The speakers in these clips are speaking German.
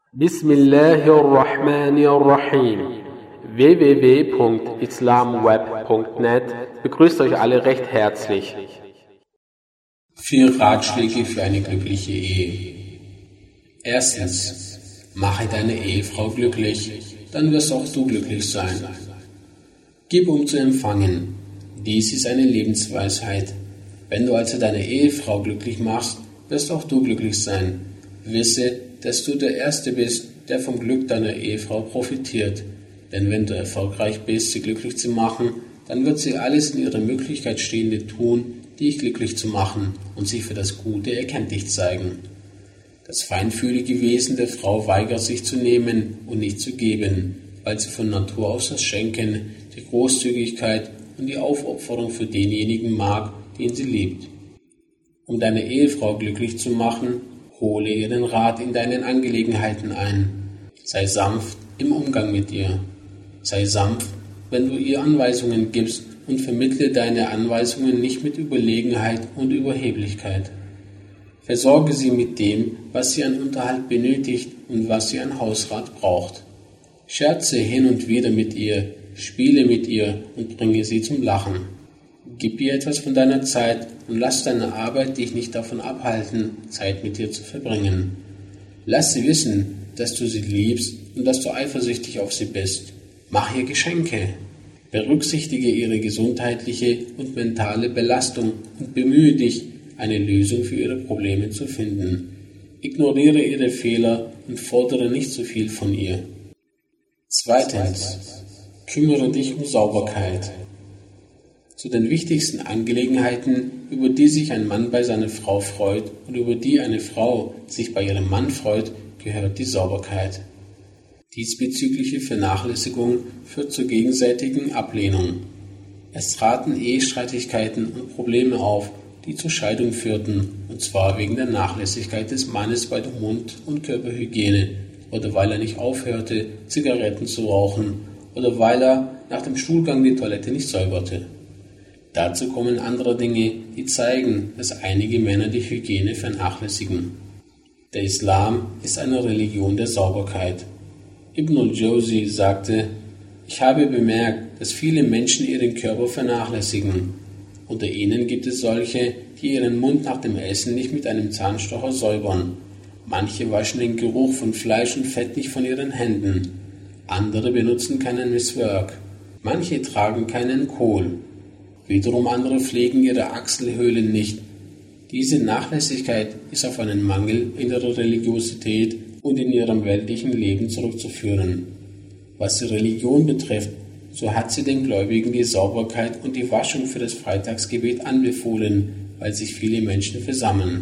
Bismillahirrahmanirrahim. www.islamweb.net begrüßt euch alle recht herzlich. 4 Ratschläge für eine glückliche Ehe. Erstens, mache deine Ehefrau glücklich, dann wirst auch du glücklich sein. Gib, um zu empfangen. Dies ist eine Lebensweisheit. Wenn du also deine Ehefrau glücklich machst, wirst auch du glücklich sein. Wisse, dass du der Erste bist, der vom Glück deiner Ehefrau profitiert. Denn wenn du erfolgreich bist, sie glücklich zu machen, dann wird sie alles in ihrer Möglichkeit Stehende tun, dich glücklich zu machen und sich für das Gute erkenntlich zeigen. Das feinfühlige Wesen der Frau weigert sich zu nehmen und nicht zu geben, weil sie von Natur aus das Schenken, die Großzügigkeit und die Aufopferung für denjenigen mag, den sie liebt. Um deine Ehefrau glücklich zu machen, hole ihren Rat in deinen Angelegenheiten ein. Sei sanft im Umgang mit ihr. Sei sanft, wenn du ihr Anweisungen gibst, und vermittle deine Anweisungen nicht mit Überlegenheit und Überheblichkeit. Versorge sie mit dem, was sie an Unterhalt benötigt und was sie an Hausrat braucht. Scherze hin und wieder mit ihr, spiele mit ihr und bringe sie zum Lachen. Gib ihr etwas von deiner Zeit und lass deine Arbeit dich nicht davon abhalten, Zeit mit ihr zu verbringen. Lass sie wissen, dass du sie liebst und dass du eifersüchtig auf sie bist. Mach ihr Geschenke. Berücksichtige ihre gesundheitliche und mentale Belastung und bemühe dich, eine Lösung für ihre Probleme zu finden. Ignoriere ihre Fehler und fordere nicht zu viel von ihr. Zweitens, kümmere dich um Sauberkeit. Zu den wichtigsten Angelegenheiten, über die sich ein Mann bei seiner Frau freut und über die eine Frau sich bei ihrem Mann freut, gehört die Sauberkeit. Diesbezügliche Vernachlässigung führt zur gegenseitigen Ablehnung. Es traten Ehestreitigkeiten und Probleme auf, die zur Scheidung führten, und zwar wegen der Nachlässigkeit des Mannes bei der Mund- und Körperhygiene oder weil er nicht aufhörte, Zigaretten zu rauchen oder weil er nach dem Stuhlgang die Toilette nicht säuberte. Dazu kommen andere Dinge, die zeigen, dass einige Männer die Hygiene vernachlässigen. Der Islam ist eine Religion der Sauberkeit. Ibn al-Jawzi sagte, ich habe bemerkt, dass viele Menschen ihren Körper vernachlässigen. Unter ihnen gibt es solche, die ihren Mund nach dem Essen nicht mit einem Zahnstocher säubern. Manche waschen den Geruch von Fleisch und Fett nicht von ihren Händen. Andere benutzen keinen Miswak. Manche tragen keinen Kohl. Wiederum andere pflegen ihre Achselhöhlen nicht. Diese Nachlässigkeit ist auf einen Mangel in ihrer Religiosität und in ihrem weltlichen Leben zurückzuführen. Was die Religion betrifft, so hat sie den Gläubigen die Sauberkeit und die Waschung für das Freitagsgebet anbefohlen, weil sich viele Menschen versammeln.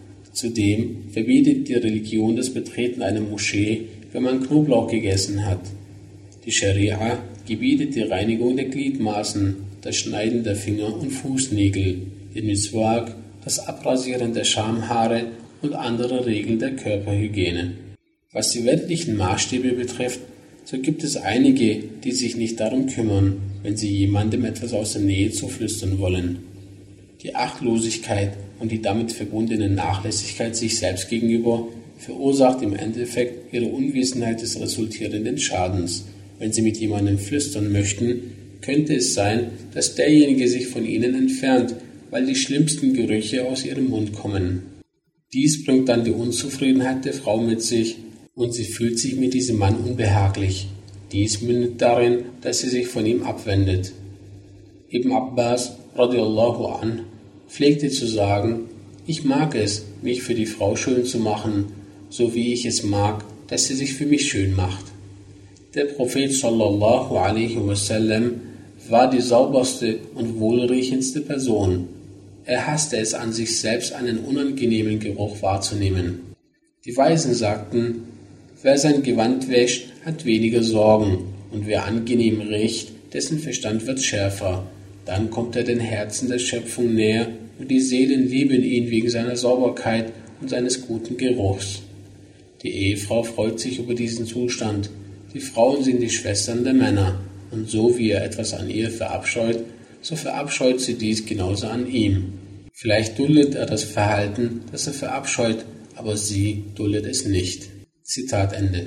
Zudem verbietet die Religion das Betreten einer Moschee, wenn man Knoblauch gegessen hat. Die Scharia gebietet die Reinigung der Gliedmaßen, das Schneiden der Finger- und Fußnägel, den Miswak, das Abrasieren der Schamhaare und andere Regeln der Körperhygiene. Was die weltlichen Maßstäbe betrifft, so gibt es einige, die sich nicht darum kümmern, wenn sie jemandem etwas aus der Nähe zuflüstern wollen. Die Achtlosigkeit und die damit verbundene Nachlässigkeit sich selbst gegenüber verursacht im Endeffekt ihre Unwissenheit des resultierenden Schadens. Wenn sie mit jemandem flüstern möchten, könnte es sein, dass derjenige sich von ihnen entfernt, weil die schlimmsten Gerüche aus ihrem Mund kommen. Dies bringt dann die Unzufriedenheit der Frau mit sich und sie fühlt sich mit diesem Mann unbehaglich. Dies mündet darin, dass sie sich von ihm abwendet. Ibn Abbas radiallahu an pflegte zu sagen, ich mag es, mich für die Frau schön zu machen, so wie ich es mag, dass sie sich für mich schön macht. Der Prophet sallallahu alaihi wasallam war die sauberste und wohlriechendste Person. Er hasste es an sich selbst, einen unangenehmen Geruch wahrzunehmen. Die Weisen sagten, wer sein Gewand wäscht, hat weniger Sorgen, und wer angenehm riecht, dessen Verstand wird schärfer. Dann kommt er den Herzen der Schöpfung näher, und die Seelen lieben ihn wegen seiner Sauberkeit und seines guten Geruchs. Die Ehefrau freut sich über diesen Zustand. Die Frauen sind die Schwestern der Männer, und so wie er etwas an ihr verabscheut, so verabscheut sie dies genauso an ihm. Vielleicht duldet er das Verhalten, das er verabscheut, aber sie duldet es nicht. Zitat Ende.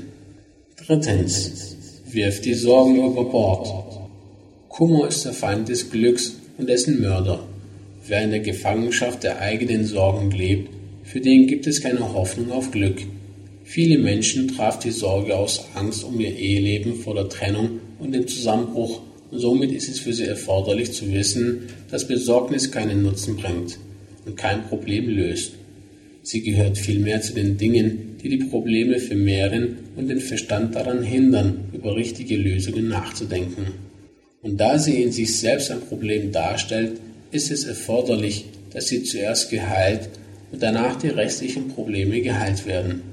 3. Wirf die Sorgen über Bord. Kummer ist der Feind des Glücks und dessen Mörder. Wer in der Gefangenschaft der eigenen Sorgen lebt, für den gibt es keine Hoffnung auf Glück. Viele Menschen traf die Sorge aus Angst um ihr Eheleben vor der Trennung und dem Zusammenbruch, und somit ist es für sie erforderlich zu wissen, dass Besorgnis keinen Nutzen bringt und kein Problem löst. Sie gehört vielmehr zu den Dingen, die die Probleme vermehren und den Verstand daran hindern, über richtige Lösungen nachzudenken. Und da sie in sich selbst ein Problem darstellt, ist es erforderlich, dass sie zuerst geheilt und danach die restlichen Probleme geheilt werden.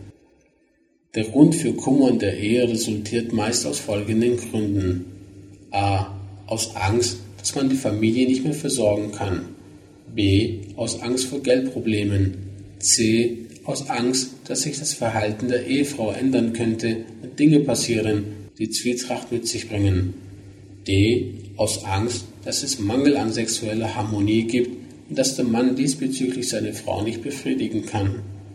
Der Grund für Kummer in der Ehe resultiert meist aus folgenden Gründen. A. Aus Angst, dass man die Familie nicht mehr versorgen kann. B. Aus Angst vor Geldproblemen. C. Aus Angst, dass sich das Verhalten der Ehefrau ändern könnte und Dinge passieren, die Zwietracht mit sich bringen. D. Aus Angst, dass es Mangel an sexueller Harmonie gibt und dass der Mann diesbezüglich seine Frau nicht befriedigen kann.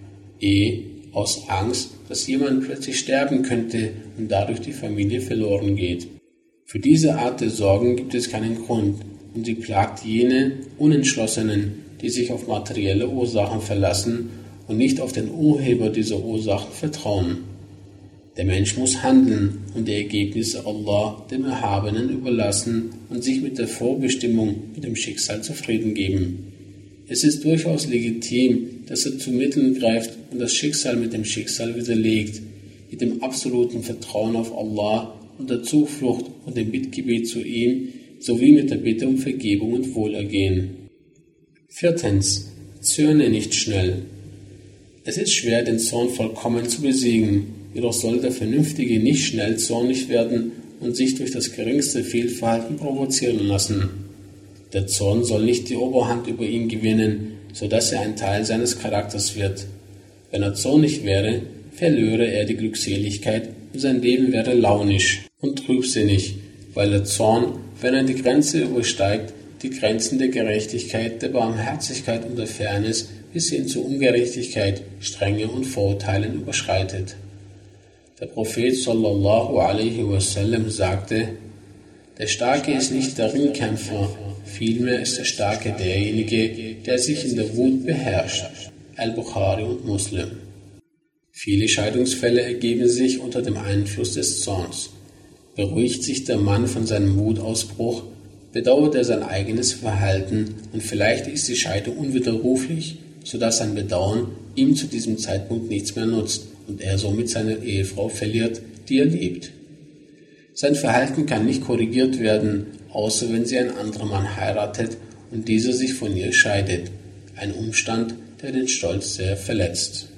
E. Aus Angst, dass jemand plötzlich sterben könnte und dadurch die Familie verloren geht. Für diese Art der Sorgen gibt es keinen Grund und sie plagt jene Unentschlossenen, die sich auf materielle Ursachen verlassen und nicht auf den Urheber dieser Ursachen vertrauen. Der Mensch muss handeln und die Ergebnisse Allah, dem Erhabenen, überlassen und sich mit der Vorbestimmung, mit dem Schicksal zufrieden geben. Es ist durchaus legitim, dass er zu Mitteln greift und das Schicksal mit dem Schicksal widerlegt, mit dem absoluten Vertrauen auf Allah und der Zuflucht und dem Bittgebet zu ihm, sowie mit der Bitte um Vergebung und Wohlergehen. 4. Zürne nicht schnell. Es ist schwer, den Zorn vollkommen zu besiegen, jedoch soll der Vernünftige nicht schnell zornig werden und sich durch das geringste Fehlverhalten provozieren lassen. Der Zorn soll nicht die Oberhand über ihn gewinnen, sodass er ein Teil seines Charakters wird. Wenn er zornig wäre, verlöre er die Glückseligkeit und sein Leben wäre launisch und trübsinnig, weil der Zorn, wenn er die Grenze übersteigt, die Grenzen der Gerechtigkeit, der Barmherzigkeit und der Fairness bis hin zur Ungerechtigkeit, Strenge und Vorurteilen überschreitet. Der Prophet sallallahu alaihi wasallam sagte: Der Starke ist nicht der Ringkämpfer, vielmehr ist der Starke derjenige, der sich in der Wut beherrscht. Al-Bukhari und Muslim. Viele Scheidungsfälle ergeben sich unter dem Einfluss des Zorns. Beruhigt sich der Mann von seinem Wutausbruch, bedauert er sein eigenes Verhalten und vielleicht ist die Scheidung unwiderruflich, sodass sein Bedauern ihm zu diesem Zeitpunkt nichts mehr nutzt und er somit seine Ehefrau verliert, die er liebt. Sein Verhalten kann nicht korrigiert werden, außer wenn sie ein anderer Mann heiratet und dieser sich von ihr scheidet, ein Umstand, der den Stolz sehr verletzt.